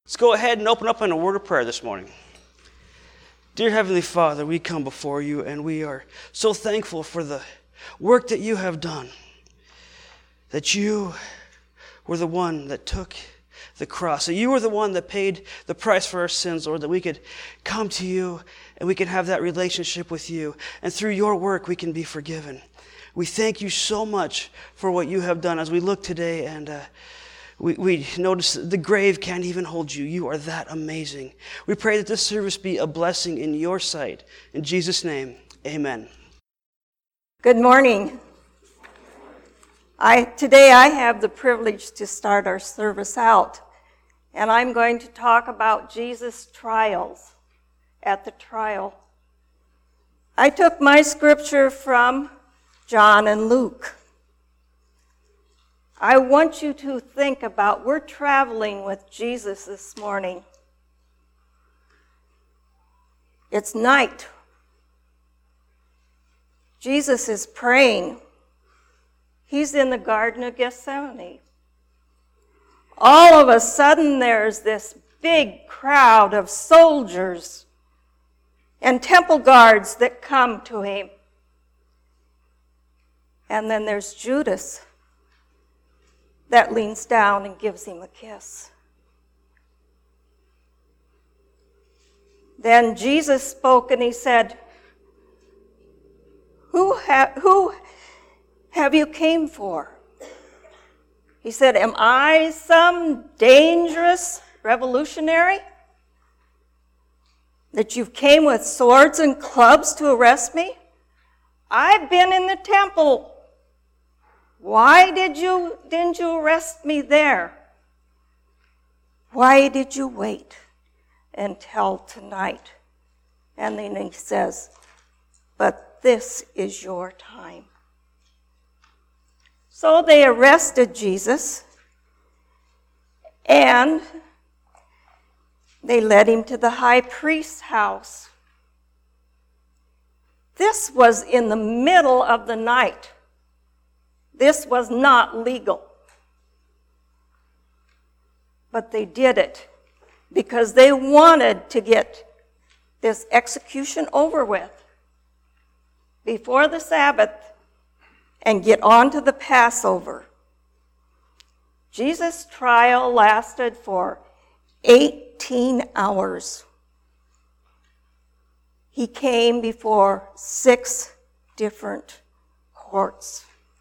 Let's go ahead and open up in a word of prayer this morning. Dear Heavenly Father, we come before you and we are so thankful for the work that you have done. That you were the one that took the cross. That you were the one that paid the price for our sins, Lord, that we could come to you and we can have that relationship with you. And through your work, we can be forgiven. We thank you so much for what you have done as we look today and we notice the grave can't even hold you. You are that amazing. We pray that this service be a blessing in your sight. In Jesus' name, amen. Good morning. Today I have the privilege to start our service out, and I'm going to talk about Jesus' trials at the trial. I took my scripture from John and Luke. I want you to think about, we're traveling with Jesus this morning. It's night. Jesus is praying. He's in the Garden of Gethsemane. All of a sudden, there's this big crowd of soldiers and temple guards that come to him. And then there's Judas that leans down and gives him a kiss. Then Jesus spoke and he said, Who have you came for? He said, am I some dangerous revolutionary that you came with swords and clubs to arrest me? I've been in the temple. Why didn't you arrest me there? Why did you wait until tonight? And then he says, but this is your time. So they arrested Jesus and they led him to the high priest's house. This was in the middle of the night. This was not legal. But they did it because they wanted to get this execution over with before the Sabbath and get on to the Passover. Jesus' trial lasted for 18 hours. He came before 6 different courts.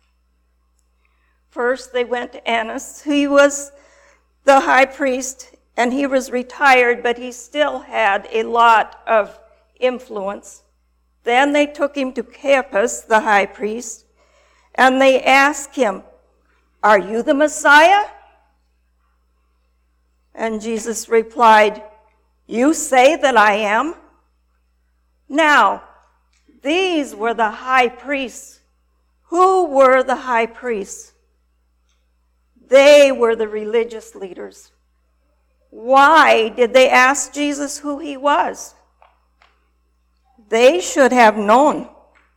First, they went to Annas. He was the high priest, and he was retired, but he still had a lot of influence. Then they took him to Caiaphas, the high priest, and they asked him, are you the Messiah? And Jesus replied, you say that I am? Now, these were the high priests. Who were the high priests? They were the religious leaders. Why did they ask Jesus who he was? They should have known.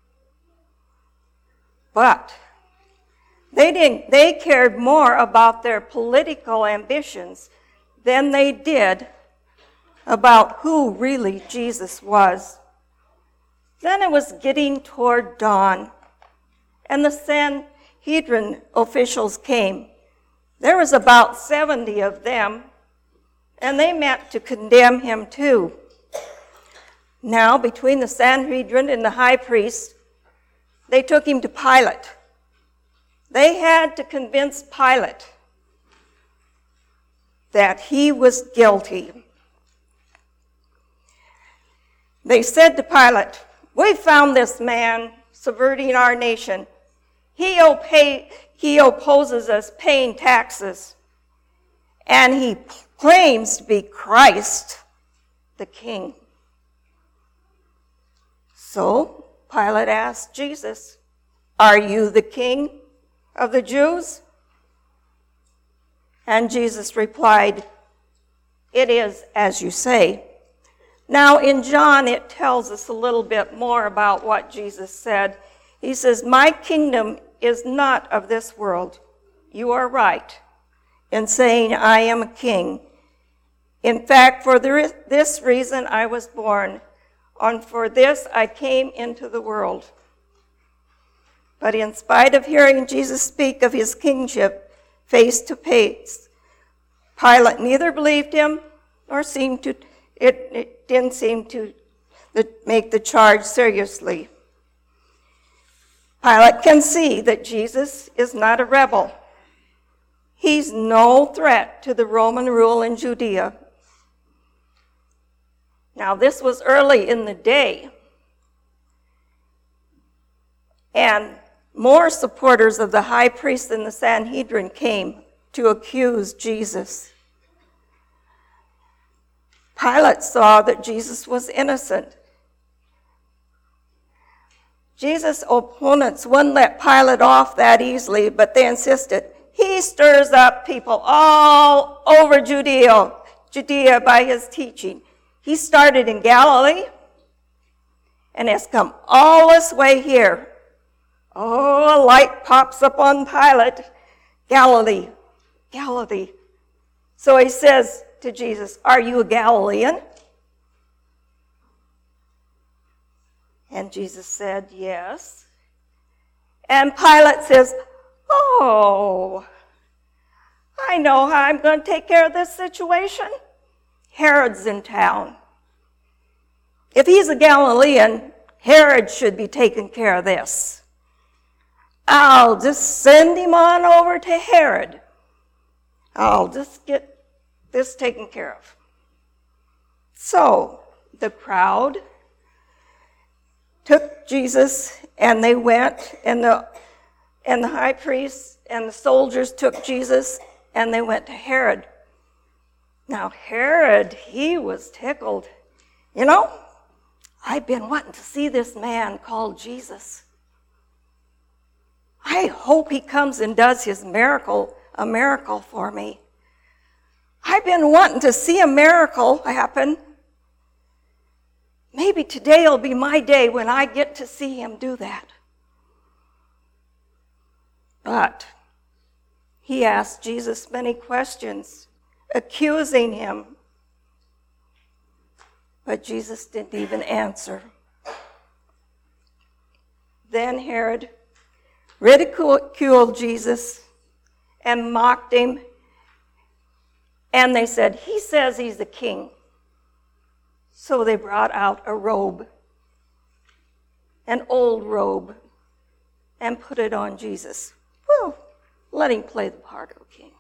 But they didn't. They cared more about their political ambitions than they did about who really Jesus was. Then it was getting toward dawn, and the Sanhedrin officials came. There was about 70 of them, and they met to condemn him too. Now, between the Sanhedrin and the high priest, they took him to Pilate. They had to convince Pilate that he was guilty. They said to Pilate, we found this man subverting our nation. He opposes us paying taxes, and he claims to be Christ, the King. So Pilate asked Jesus, are you the King of the Jews? And Jesus replied, it is as you say. Now in John, it tells us a little bit more about what Jesus said. He says, my kingdom is not of this world. You are right in saying I am a king. In fact, for this reason I was born, and for this I came into the world. But in spite of hearing Jesus speak of his kingship face to face, Pilate neither believed him nor it didn't seem to make the charge seriously. Pilate can see that Jesus is not a rebel. He's no threat to the Roman rule in Judea. Now, this was early in the day, and more supporters of the high priest and the Sanhedrin came to accuse Jesus. Pilate saw that Jesus was innocent. Jesus' opponents wouldn't let Pilate off that easily, but they insisted. He stirs up people all over Judea by his teaching. He started in Galilee and has come all this way here. Oh, a light pops up on Pilate. Galilee. So he says to Jesus, "Are you a Galilean?" And Jesus said, "Yes." And Pilate says, "Oh, I know how I'm going to take care of this situation. Herod's in town. If he's a Galilean, Herod should be taking care of this. I'll just send him on over to Herod. I'll just get this taken care of." So the crowd took Jesus, and they went, and the high priest and the soldiers took Jesus, and they went to Herod. Now Herod, he was tickled. I've been wanting to see this man called Jesus. I hope he comes and does a miracle for me. I've been wanting to see a miracle happen. Maybe today will be my day when I get to see him do that. But he asked Jesus many questions, accusing him. But Jesus didn't even answer. Then Herod ridiculed Jesus and mocked him. And they said, "He says he's a king." So they brought out a robe, an old robe, and put it on Jesus. Well, let him play the part of a king.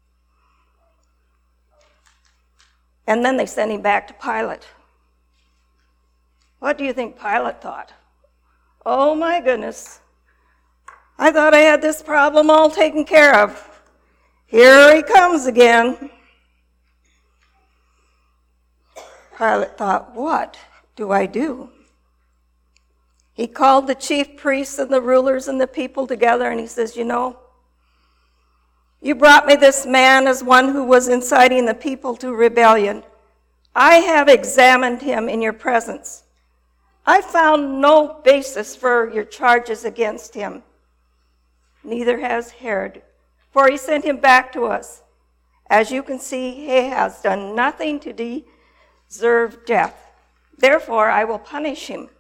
And then they sent him back to Pilate. What do you think Pilate thought? Oh my goodness. I thought I had this problem all taken care of. Here he comes again. Pilate thought, what do I do? He called the chief priests and the rulers and the people together, and he says, you brought me this man as one who was inciting the people to rebellion. I have examined him in your presence. I found no basis for your charges against him. Neither has Herod, for he sent him back to us. As you can see, he has done nothing to deserve death. Therefore, I will punish him.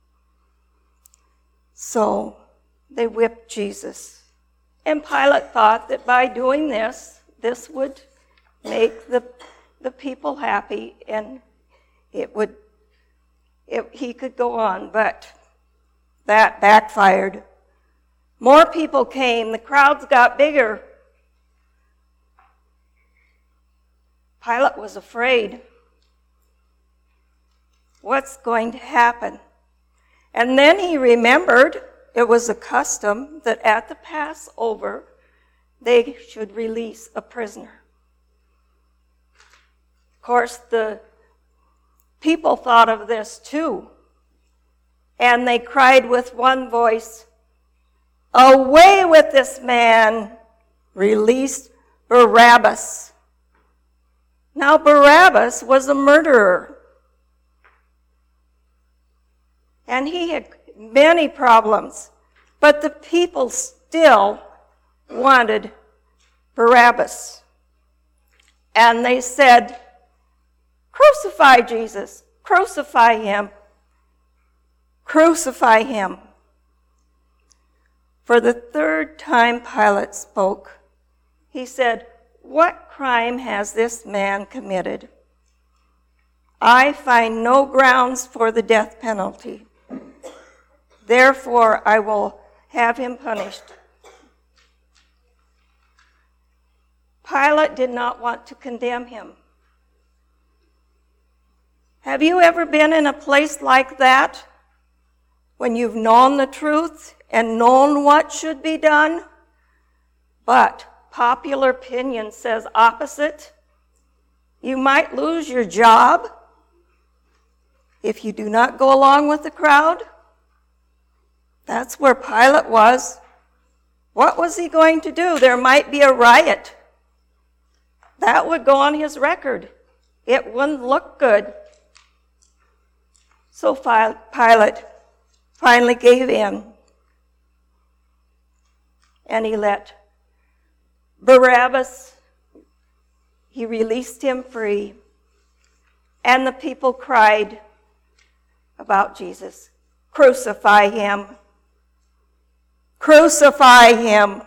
So they whipped Jesus. And Pilate thought that by doing this would make the people happy, and he could go on. But that backfired. More people came. The crowds got bigger. Pilate was afraid. What's going to happen? And then he remembered it was a custom that at the Passover they should release a prisoner. Of course, the people thought of this too, and they cried with one voice, "Away with this man! Release Barabbas!" Now Barabbas was a murderer, and he had many problems, but the people still wanted Barabbas. And they said, "Crucify Jesus! Crucify him! Crucify him!" For the third time Pilate spoke. He said, "What crime has this man committed? I find no grounds for the death penalty. Therefore, I will have him punished." Pilate did not want to condemn him. Have you ever been in a place like that when you've known the truth and known what should be done, but popular opinion says opposite? You might lose your job if you do not go along with the crowd. That's where Pilate was. What was he going to do? There might be a riot. That would go on his record. It wouldn't look good. So Pilate finally gave in, and he let Barabbas, he released him free, and the people cried about Jesus, "Crucify him! Crucify him!"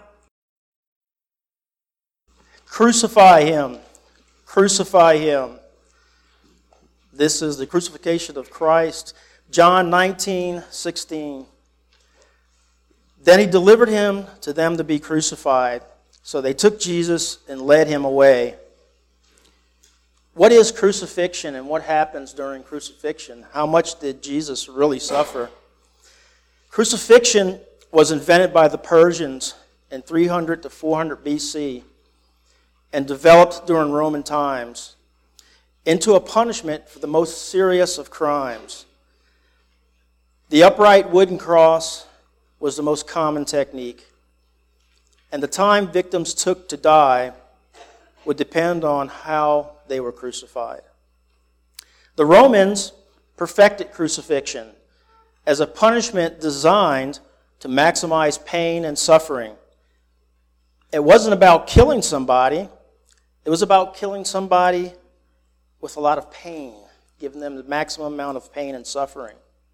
Crucify him! Crucify him! This is the crucifixion of Christ. John 19:16. Then he delivered him to them to be crucified. So they took Jesus and led him away. What is crucifixion and what happens during crucifixion? How much did Jesus really suffer? Crucifixion was invented by the Persians in 300 to 400 BC and developed during Roman times into a punishment for the most serious of crimes. The upright wooden cross was the most common technique, and the time victims took to die would depend on how they were crucified. The Romans perfected crucifixion as a punishment designed to maximize pain and suffering. It wasn't about killing somebody. It was about killing somebody with a lot of pain, giving them the maximum amount of pain and suffering.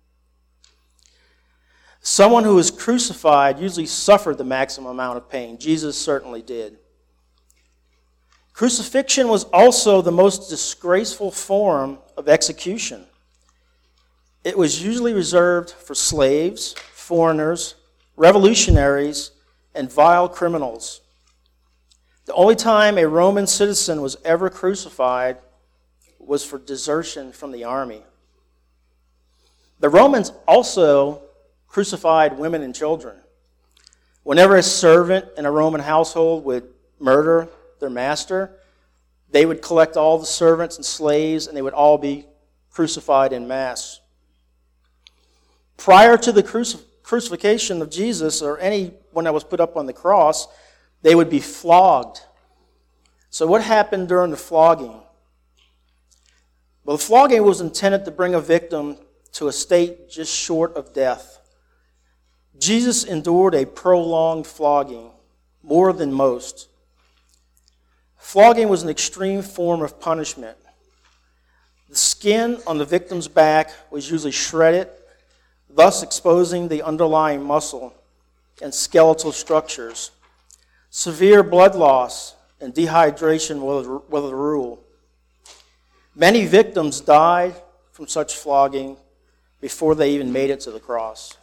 Someone who was crucified usually suffered the maximum amount of pain. Jesus certainly did. Crucifixion was also the most disgraceful form of execution. It was usually reserved for slaves, foreigners, revolutionaries, and vile criminals. The only time a Roman citizen was ever crucified was for desertion from the army. The Romans also crucified women and children. Whenever a servant in a Roman household would murder their master, they would collect all the servants and slaves, and they would all be crucified en masse. Prior to the crucifixion of Jesus, or anyone that was put up on the cross, they would be flogged. So what happened during the flogging? Well, the flogging was intended to bring a victim to a state just short of death. Jesus endured a prolonged flogging, more than most. Flogging was an extreme form of punishment. The skin on the victim's back was usually shredded, thus exposing the underlying muscle and skeletal structures. Severe blood loss and dehydration were the rule. Many victims died from such flogging before they even made it to the cross.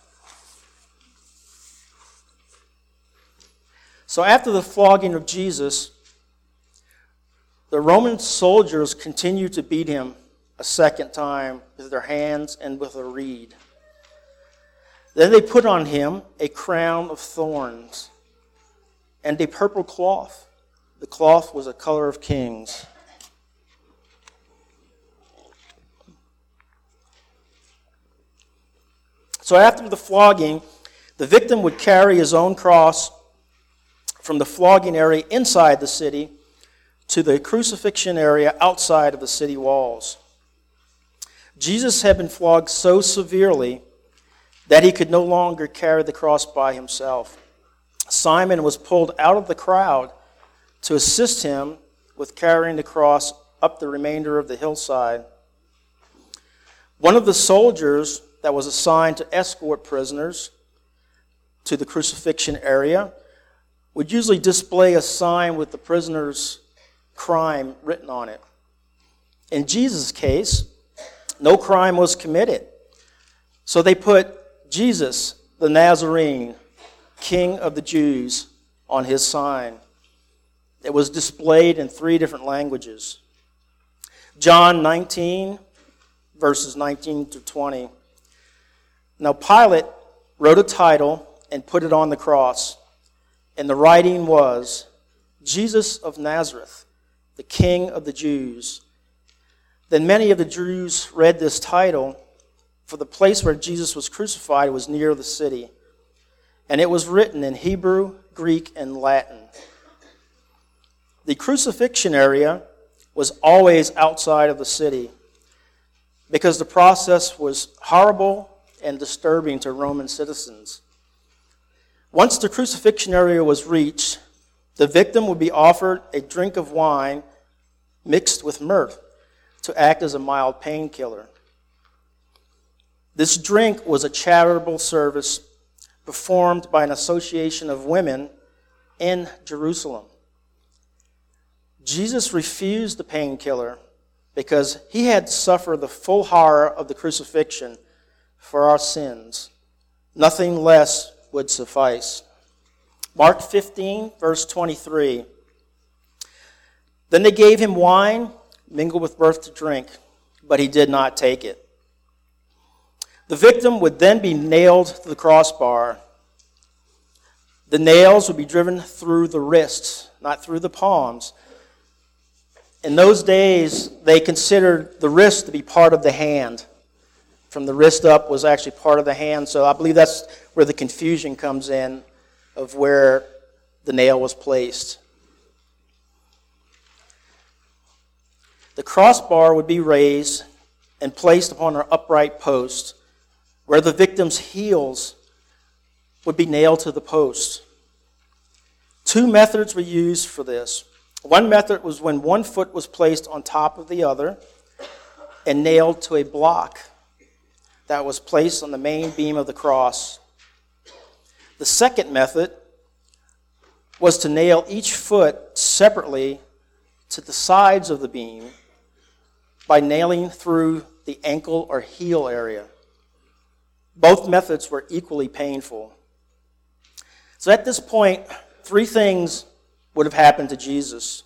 So after the flogging of Jesus, the Roman soldiers continued to beat him a second time with their hands and with a reed. Then they put on him a crown of thorns and a purple cloth. The cloth was the color of kings. So after the flogging, the victim would carry his own cross from the flogging area inside the city to the crucifixion area outside of the city walls. Jesus had been flogged so severely that he could no longer carry the cross by himself. Simon was pulled out of the crowd to assist him with carrying the cross up the remainder of the hillside. One of the soldiers that was assigned to escort prisoners to the crucifixion area would usually display a sign with the prisoner's crime written on it. In Jesus' case, no crime was committed. So they put Jesus, the Nazarene, King of the Jews, on his sign. It was displayed in 3 different languages. John 19, verses 19 to 20. Now Pilate wrote a title and put it on the cross. And the writing was, Jesus of Nazareth, the King of the Jews. Then many of the Jews read this title, for the place where Jesus was crucified was near the city. And it was written in Hebrew, Greek, and Latin. The crucifixion area was always outside of the city because the process was horrible and disturbing to Roman citizens. Once the crucifixion area was reached, the victim would be offered a drink of wine mixed with myrrh to act as a mild painkiller. This drink was a charitable service performed by an association of women in Jerusalem. Jesus refused the painkiller because he had to suffer the full horror of the crucifixion for our sins. Nothing less would suffice. Mark 15, verse 23. Then they gave him wine mingled with myrrh to drink, but he did not take it. The victim would then be nailed to the crossbar. The nails would be driven through the wrists, not through the palms. In those days, they considered the wrist to be part of the hand. From the wrist up was actually part of the hand, so I believe that's where the confusion comes in of where the nail was placed. The crossbar would be raised and placed upon an upright post where the victim's heels would be nailed to the post. 2 methods were used for this. One method was when one foot was placed on top of the other and nailed to a block that was placed on the main beam of the cross. The second method was to nail each foot separately to the sides of the beam by nailing through the ankle or heel area. Both methods were equally painful. So at this point, 3 things would have happened to Jesus.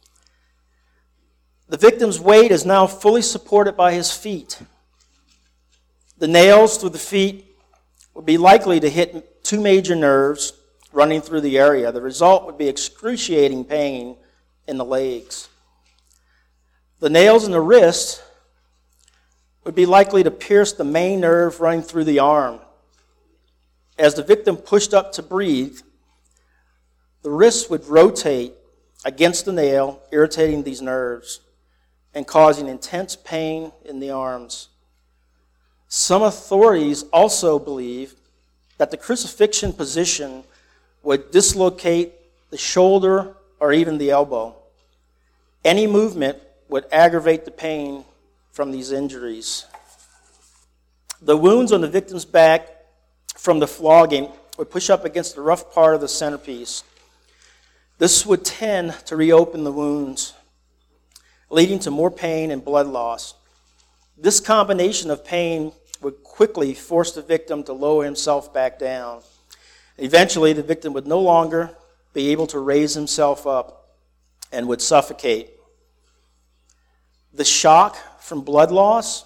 The victim's weight is now fully supported by his feet. The nails through the feet would be likely to hit 2 major nerves running through the area. The result would be excruciating pain in the legs. The nails in the wrist would be likely to pierce the main nerve running through the arm. As the victim pushed up to breathe, the wrist would rotate against the nail, irritating these nerves and causing intense pain in the arms. Some authorities also believe that the crucifixion position would dislocate the shoulder or even the elbow. Any movement would aggravate the pain from these injuries. The wounds on the victim's back from the flogging would push up against the rough part of the centerpiece. This would tend to reopen the wounds, leading to more pain and blood loss. This combination of pain would quickly force the victim to lower himself back down. Eventually, the victim would no longer be able to raise himself up and would suffocate. The shock from blood loss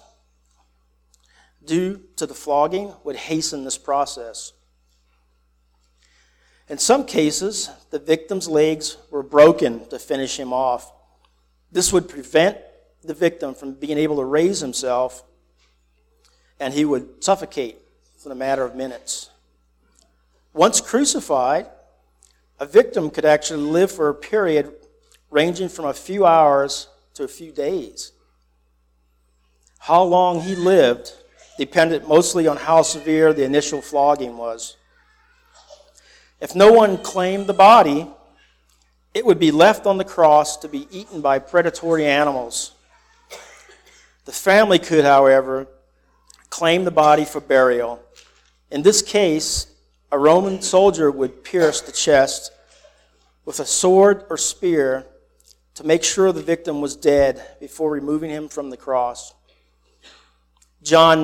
due to the flogging would hasten this process. In some cases, the victim's legs were broken to finish him off. This would prevent the victim from being able to raise himself, and he would suffocate in a matter of minutes. Once crucified, a victim could actually live for a period ranging from a few hours to a few days. How long he lived depended mostly on how severe the initial flogging was. If no one claimed the body, it would be left on the cross to be eaten by predatory animals. The family could, however, claim the body for burial. In this case, a Roman soldier would pierce the chest with a sword or spear to make sure the victim was dead before removing him from the cross. John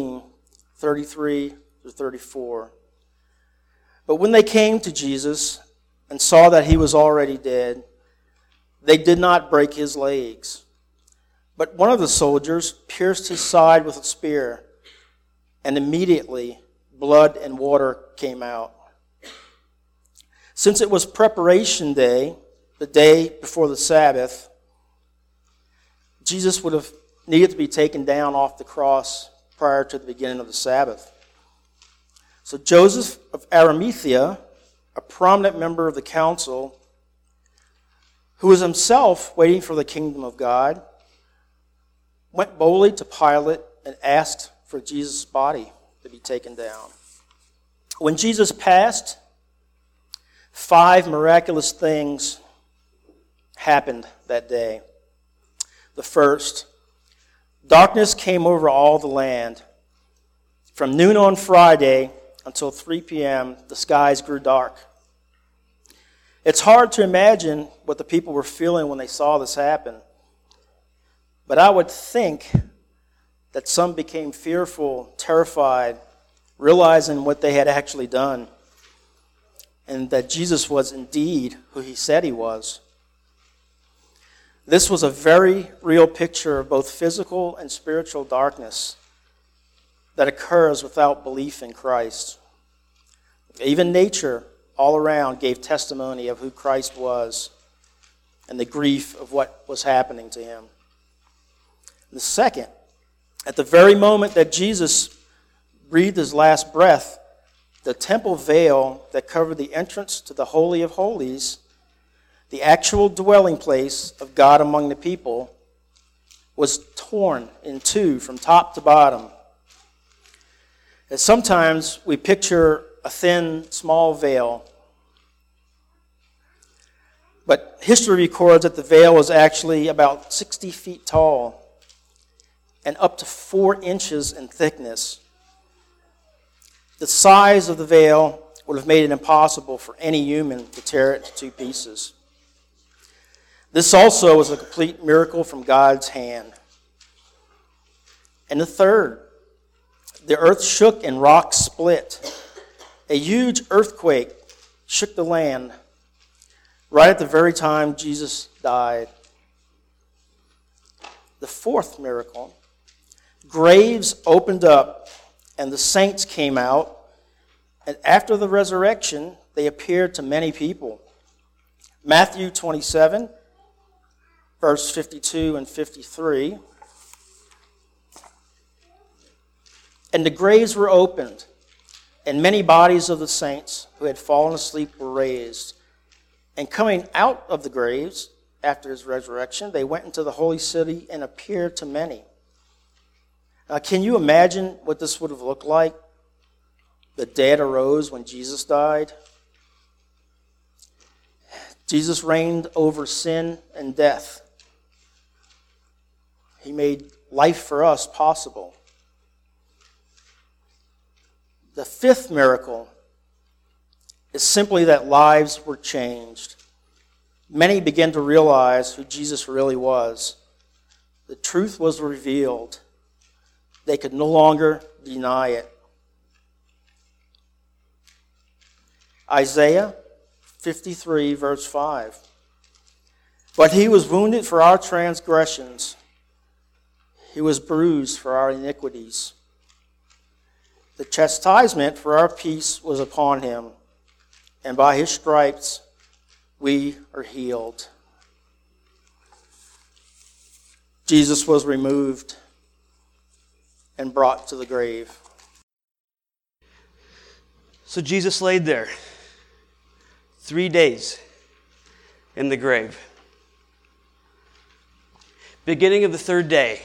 19:33-34. But when they came to Jesus and saw that he was already dead, they did not break his legs. But one of the soldiers pierced his side with a spear, and immediately blood and water came out. Since it was preparation day, the day before the Sabbath, Jesus would have needed to be taken down off the cross prior to the beginning of the Sabbath. So Joseph of Arimathea, a prominent member of the council, who was himself waiting for the kingdom of God, went boldly to Pilate and asked for Jesus' body to be taken down. When Jesus passed, 5 miraculous things happened that day. The first, darkness came over all the land. From noon on Friday until 3 p.m., the skies grew dark. It's hard to imagine what the people were feeling when they saw this happen. But I would think that some became fearful, terrified, realizing what they had actually done, and that Jesus was indeed who he said he was. This was a very real picture of both physical and spiritual darkness that occurs without belief in Christ. Even nature all around gave testimony of who Christ was and the grief of what was happening to him. The second, at the very moment that Jesus breathed his last breath, the temple veil that covered the entrance to the Holy of Holies, the actual dwelling place of God among the people, was torn in two from top to bottom. And sometimes we picture a thin, small veil, but history records that the veil was actually about 60 feet tall and up to 4 inches in thickness. The size of the veil would have made it impossible for any human to tear it into 2 pieces. This also was a complete miracle from God's hand. And the third, the earth shook and rocks split. A huge earthquake shook the land right at the very time Jesus died. The fourth miracle, graves opened up and the saints came out, and after the resurrection, they appeared to many people. Matthew 27, verse 52 and 53. And the graves were opened, and many bodies of the saints who had fallen asleep were raised. And coming out of the graves after his resurrection, they went into the holy city and appeared to many. Now, can you imagine what this would have looked like? The dead arose when Jesus died. Jesus reigned over sin and death. He made life for us possible. The fifth miracle is simply that lives were changed. Many began to realize who Jesus really was. The truth was revealed. They could no longer deny it. Isaiah 53, verse 5. But he was wounded for our transgressions. He was bruised for our iniquities. The chastisement for our peace was upon him, and by his stripes we are healed. Jesus was removed and brought to the grave. So Jesus laid there 3 days in the grave. Beginning of the third day,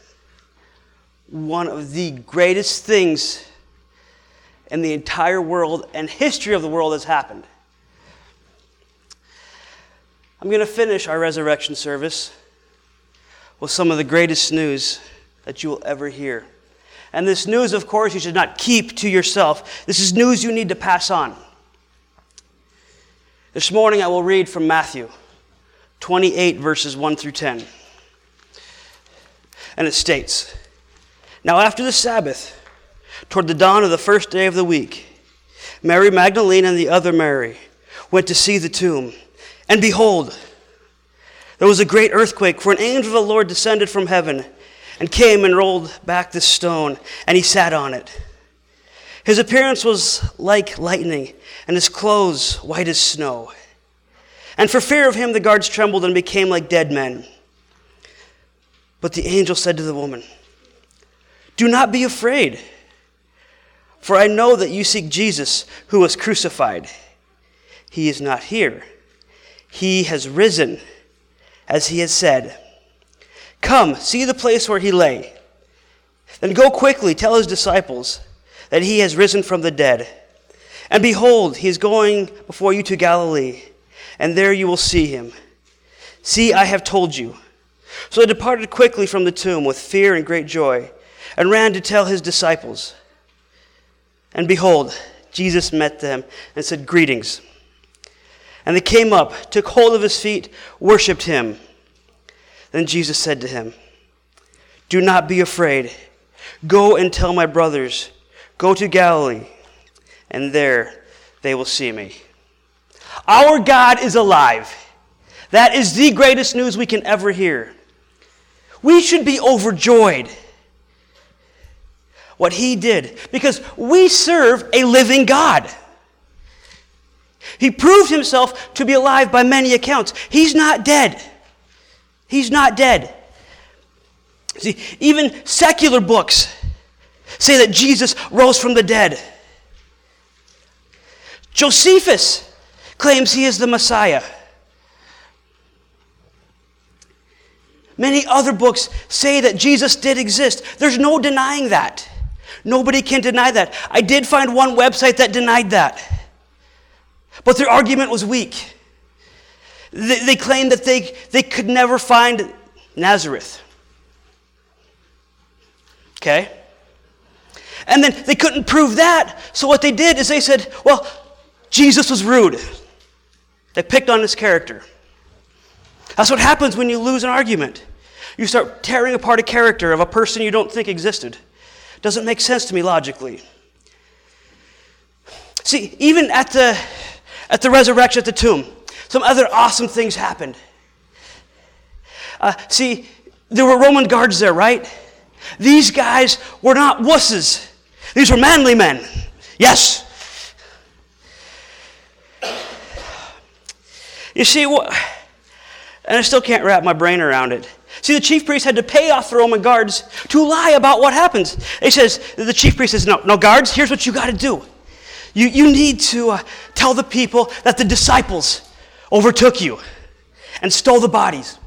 one of the greatest things in the entire world and history of the world has happened. I'm going to finish our resurrection service with some of the greatest news that you will ever hear. And this news, of course, you should not keep to yourself. This is news you need to pass on. This morning I will read from Matthew 28, verses 1 through 10. And it states, "Now after the Sabbath, toward the dawn of the first day of the week, Mary Magdalene and the other Mary went to see the tomb. And behold, there was a great earthquake, for an angel of the Lord descended from heaven and came and rolled back the stone, and he sat on it. His appearance was like lightning, and his clothes white as snow. And for fear of him, the guards trembled and became like dead men. But the angel said to the woman, 'Do not be afraid, for I know that you seek Jesus who was crucified. He is not here. He has risen, as he has said. Come, see the place where he lay. Then go quickly, tell his disciples that he has risen from the dead. And behold, he is going before you to Galilee, and there you will see him. See, I have told you.' So they departed quickly from the tomb with fear and great joy, and ran to tell his disciples. And behold, Jesus met them and said, 'Greetings.' And they came up, took hold of his feet, worshipped him. Then Jesus said to him, 'Do not be afraid. Go and tell my brothers, go to Galilee, and there they will see me.'" Our God is alive. That is the greatest news we can ever hear. We should be overjoyed what he did, because we serve a living God. He proved himself to be alive by many accounts. He's not dead. He's not dead. See, even secular books say that Jesus rose from the dead. Josephus claims he is the Messiah. Many other books say that Jesus did exist. There's no denying that. Nobody can deny that. I did find one website that denied that. But their argument was weak. They claimed that they could never find Nazareth. Okay? And then they couldn't prove that, so what they did is they said, well, Jesus was rude. They picked on his character. That's what happens when you lose an argument. You start tearing apart a character of a person you don't think existed. Doesn't make sense to me logically. See, even at the resurrection at the tomb, some other awesome things happened. See, there were Roman guards there, right? These guys were not wusses. These were manly men. Yes. You see, and I still can't wrap my brain around it. See, the chief priest had to pay off the Roman guards to lie about what happens. The chief priest says, no, guards, here's what you got to do. You need to tell the people that the disciples overtook you and stole the bodies.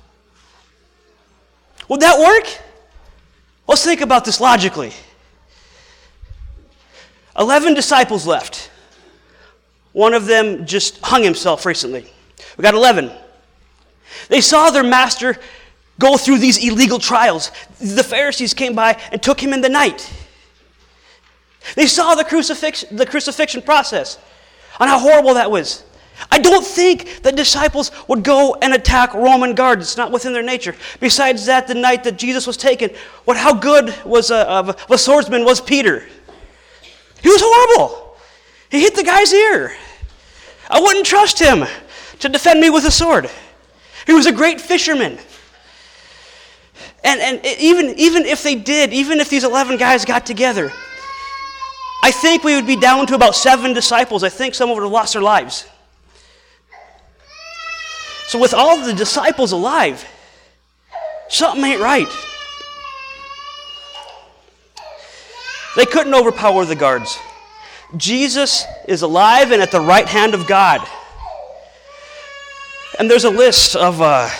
Would that work? Let's think about this logically. 11 disciples left. One of them just hung himself recently. We got 11. They saw their master go through these illegal trials. The Pharisees came by and took him in the night. They saw the crucifixion process and how horrible that was. I don't think the disciples would go and attack Roman guards. It's not within their nature. Besides that, the night that Jesus was taken, how good was of a swordsman was Peter? He was horrible. He hit the guy's ear. I wouldn't trust him to defend me with a sword. He was a great fisherman. And even if they did, even if these 11 guys got together, I think we would be down to about 7 disciples. I think some would have lost their lives. So with all the disciples alive, something ain't right. They couldn't overpower the guards. Jesus is alive and at the right hand of God. And there's a list of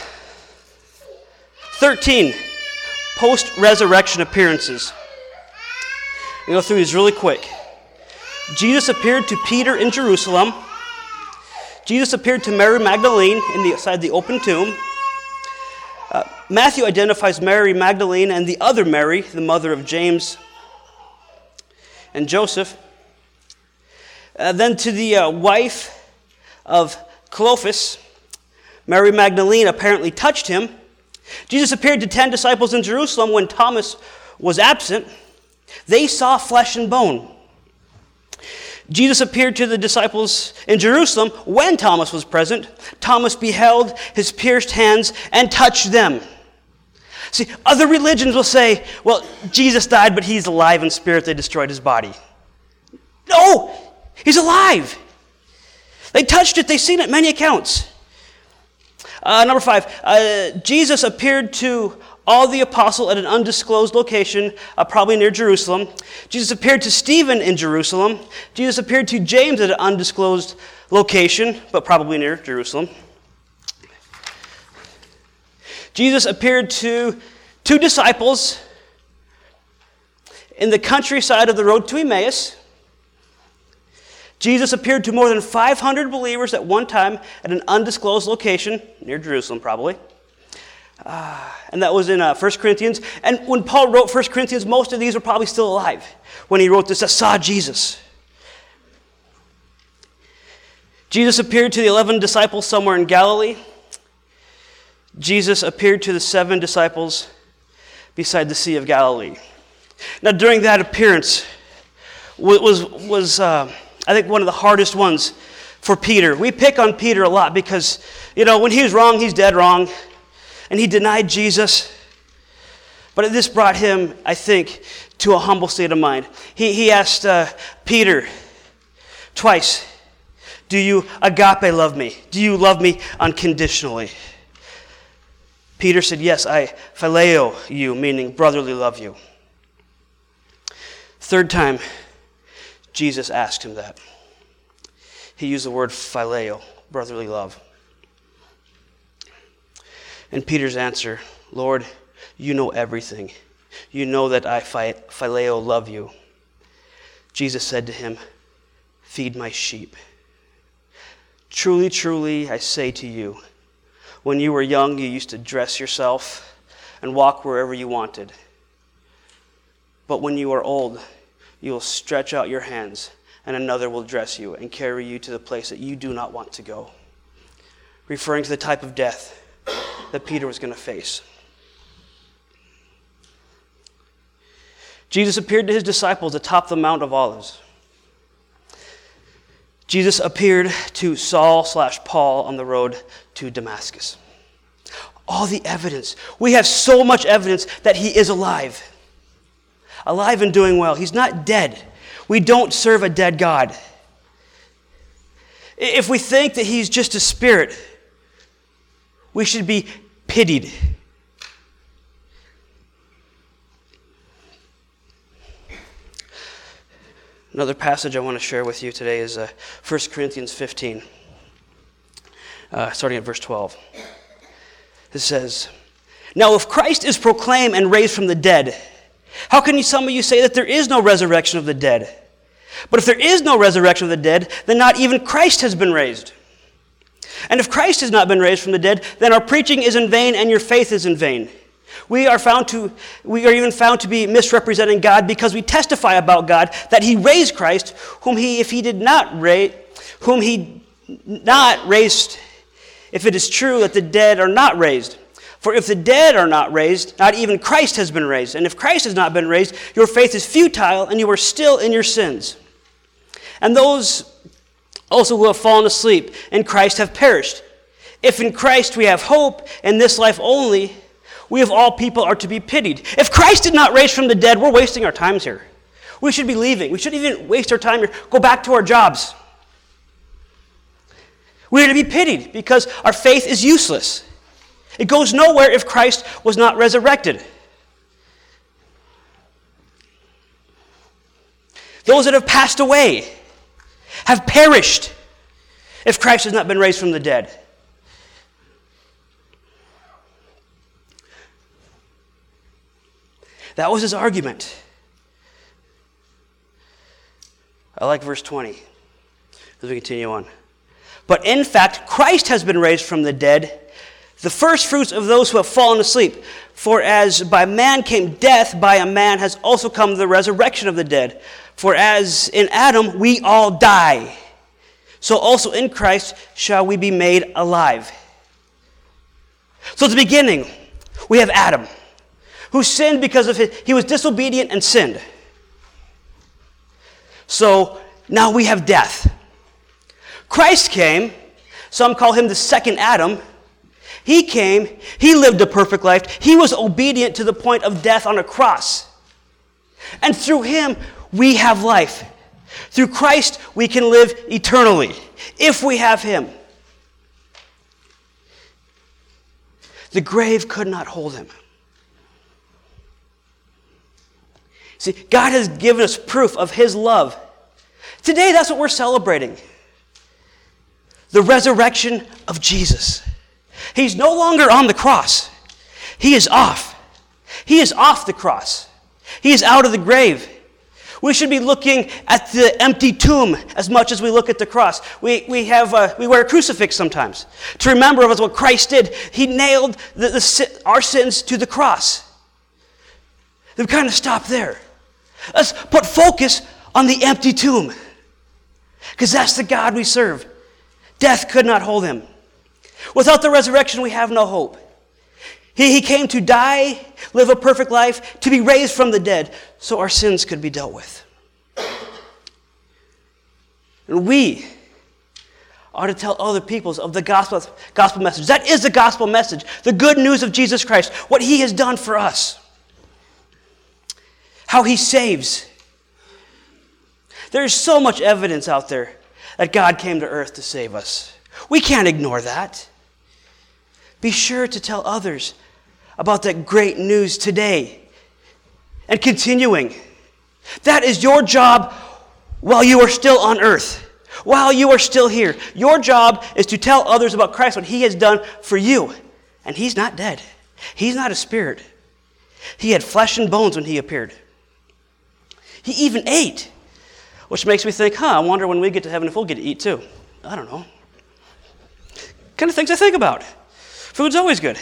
13 post-resurrection appearances. I'm going to go through these really quick. Jesus appeared to Peter in Jerusalem. Jesus appeared to Mary Magdalene inside the open tomb. Matthew identifies Mary Magdalene and the other Mary, the mother of James and Joseph. Then to the wife of Clopas, Mary Magdalene apparently touched him. Jesus appeared to 10 disciples in Jerusalem when Thomas was absent. They saw flesh and bone. Jesus appeared to the disciples in Jerusalem when Thomas was present. Thomas beheld his pierced hands and touched them. See, other religions will say, well, Jesus died, but he's alive in spirit. They destroyed his body. No, he's alive. They touched it. They've seen it, many accounts. Number 5, Jesus appeared to all the apostles at an undisclosed location, probably near Jerusalem. Jesus appeared to Stephen in Jerusalem. Jesus appeared to James at an undisclosed location, but probably near Jerusalem. Jesus appeared to 2 disciples in the countryside of the road to Emmaus. Jesus appeared to more than 500 believers at one time at an undisclosed location, near Jerusalem probably. And that was in 1 Corinthians. And when Paul wrote 1 Corinthians, most of these were probably still alive when he wrote this, that saw Jesus. Jesus appeared to the 11 disciples somewhere in Galilee. Jesus appeared to the 7 disciples beside the Sea of Galilee. Now, during that appearance was I think, one of the hardest ones for Peter. We pick on Peter a lot because, when he was wrong, he's dead wrong. And he denied Jesus. But this brought him, I think, to a humble state of mind. He asked Peter twice, do you agape love me? Do you love me unconditionally? Peter said, yes, I phileo you, meaning brotherly love you. Third time, Jesus asked him that. He used the word phileo, brotherly love. And Peter's answer, Lord, you know everything. You know that I phileo love you. Jesus said to him, feed my sheep. Truly, truly, I say to you, when you were young, you used to dress yourself and walk wherever you wanted. But when you are old, you will stretch out your hands, and another will dress you and carry you to the place that you do not want to go. Referring to the type of death that Peter was going to face. Jesus appeared to his disciples atop the Mount of Olives. Jesus appeared to Saul/Paul on the road to Damascus. All the evidence. We have so much evidence that he is alive. Alive and doing well. He's not dead. We don't serve a dead God. If we think that he's just a spirit, we should be pitied. Another passage I want to share with you today is 1 Corinthians 15, starting at verse 12. It says, now if Christ is proclaimed and raised from the dead, how can some of you say that there is no resurrection of the dead? But if there is no resurrection of the dead, then not even Christ has been raised. And if Christ has not been raised from the dead, then our preaching is in vain and your faith is in vain. We are even found to be misrepresenting God because we testify about God that he raised Christ, whom he not raised, if it is true that the dead are not raised. For if the dead are not raised, not even Christ has been raised. And if Christ has not been raised, your faith is futile and you are still in your sins. And those also who have fallen asleep in Christ have perished. If in Christ we have hope in this life only, we of all people are to be pitied. If Christ did not raise from the dead, we're wasting our times here. We should be leaving. We shouldn't even waste our time here. Go back to our jobs. We are to be pitied because our faith is useless. It goes nowhere if Christ was not resurrected. Those that have passed away have perished if Christ has not been raised from the dead. That was his argument. I like verse 20 as we continue on. But in fact, Christ has been raised from the dead, the first fruits of those who have fallen asleep. For as by man came death, by a man has also come the resurrection of the dead. For as in Adam we all die, so also in Christ shall we be made alive. So at the beginning, we have Adam, who sinned because of he was disobedient and sinned. So now we have death. Christ came, some call him the second Adam. He came, he lived a perfect life, he was obedient to the point of death on a cross. And through him, we have life. Through Christ, we can live eternally, if we have him. The grave could not hold him. See, God has given us proof of his love. Today, that's what we're celebrating. The resurrection of Jesus. He's no longer on the cross. He is off. He is off the cross. He is out of the grave. We should be looking at the empty tomb as much as we look at the cross. We wear a crucifix sometimes to remember of what Christ did. He nailed our sins to the cross. We kind of stop there. Let's put focus on the empty tomb, because that's the God we serve. Death could not hold him. Without the resurrection, we have no hope. He came to die, live a perfect life, to be raised from the dead, so our sins could be dealt with. And we are to tell other peoples of the gospel message. That is the gospel message, the good news of Jesus Christ, what he has done for us, how he saves. There is so much evidence out there that God came to earth to save us. We can't ignore that. Be sure to tell others about that great news today and continuing. That is your job while you are still on earth, while you are still here. Your job is to tell others about Christ, what he has done for you. And he's not dead. He's not a spirit. He had flesh and bones when he appeared. He even ate, which makes me think, I wonder when we get to heaven if we'll get to eat too. I don't know. Kind of things I think about. Food's always good.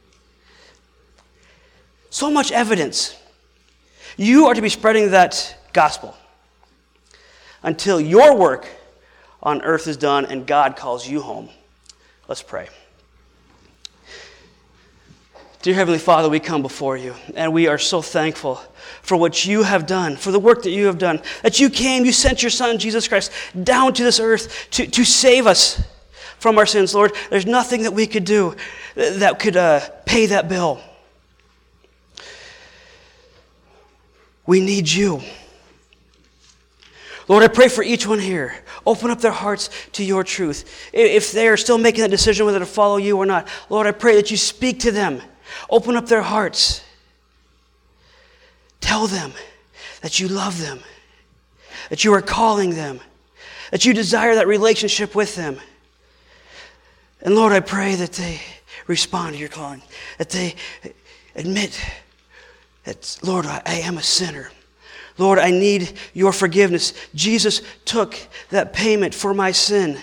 So much evidence. You are to be spreading that gospel until your work on earth is done and God calls you home. Let's pray. Dear Heavenly Father, we come before you, and we are so thankful for what you have done, for the work that you have done, that you came, you sent your Son, Jesus Christ, down to this earth to save us from our sins. Lord, there's nothing that we could do that could pay that bill. We need you. Lord, I pray for each one here. Open up their hearts to your truth. If they are still making that decision whether to follow you or not, Lord, I pray that you speak to them. Open up their hearts. Tell them that you love them, that you are calling them, that you desire that relationship with them. And Lord, I pray that they respond to your calling, that they admit that, Lord, I am a sinner. Lord, I need your forgiveness. Jesus took that payment for my sin.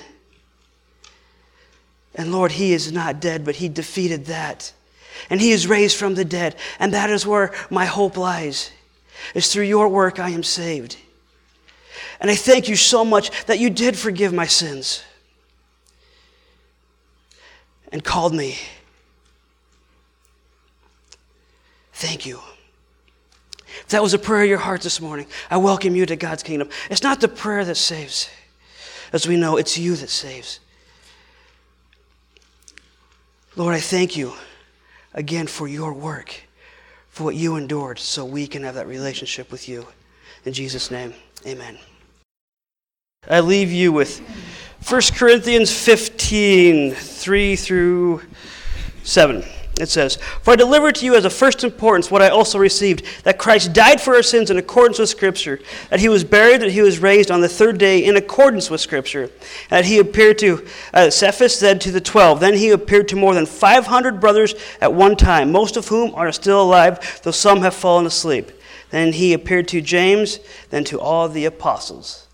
And Lord, he is not dead, but he defeated that. And he is raised from the dead. And that is where my hope lies. It's through your work I am saved. And I thank you so much that you did forgive my sins and called me. Thank you. If that was a prayer of your heart this morning, I welcome you to God's kingdom. It's not the prayer that saves. As we know, it's you that saves. Lord, I thank you again for your work, for what you endured, so we can have that relationship with you. In Jesus' name, amen. I leave you with 1 Corinthians 15, 3 through 7. It says, "For I delivered to you as of first importance what I also received, that Christ died for our sins in accordance with Scripture, that he was buried, that he was raised on the third day in accordance with Scripture, and that he appeared to Cephas, then to the 12. Then he appeared to more than 500 brothers at one time, most of whom are still alive, though some have fallen asleep. Then he appeared to James, then to all the apostles."